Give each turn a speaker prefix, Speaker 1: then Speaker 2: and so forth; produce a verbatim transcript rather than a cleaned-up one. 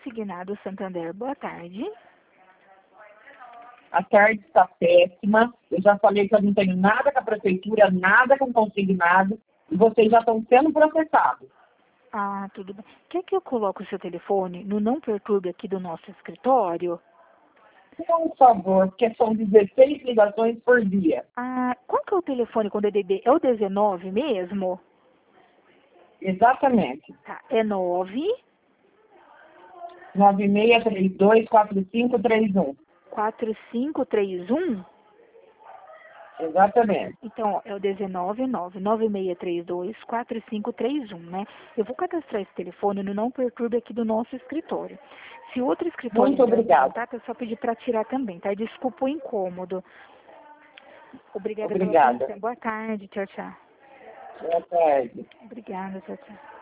Speaker 1: Consignado Santander, boa tarde.
Speaker 2: A tarde está péssima. Eu já falei que eu não tenho nada com a prefeitura, nada com consignado, e vocês já estão sendo processados.
Speaker 1: Ah, tudo bem. Quer que eu coloque o seu telefone no Não Perturbe aqui do nosso escritório?
Speaker 2: Por favor, porque são dezesseis ligações por dia.
Speaker 1: Ah, qual que é o telefone com D D D? É o dezenove mesmo?
Speaker 2: Exatamente.
Speaker 1: Tá, é nove
Speaker 2: nove seis três dois quatro cinco três um.
Speaker 1: quatro cinco três um?
Speaker 2: Exatamente.
Speaker 1: Então, ó, é o dezenove nove nove seis três dois quatro cinco três um, né? Eu vou cadastrar esse telefone no Não Perturbe aqui do nosso escritório. Se outro escritório
Speaker 2: Muito
Speaker 1: entrar em
Speaker 2: obrigada.
Speaker 1: contato, é só pedir para tirar também, tá? Desculpa o incômodo. Obrigada pela
Speaker 2: Obrigada.
Speaker 1: atenção. Boa tarde, tchau, tchau.
Speaker 2: Boa tarde.
Speaker 1: Obrigada, tchau, tchau.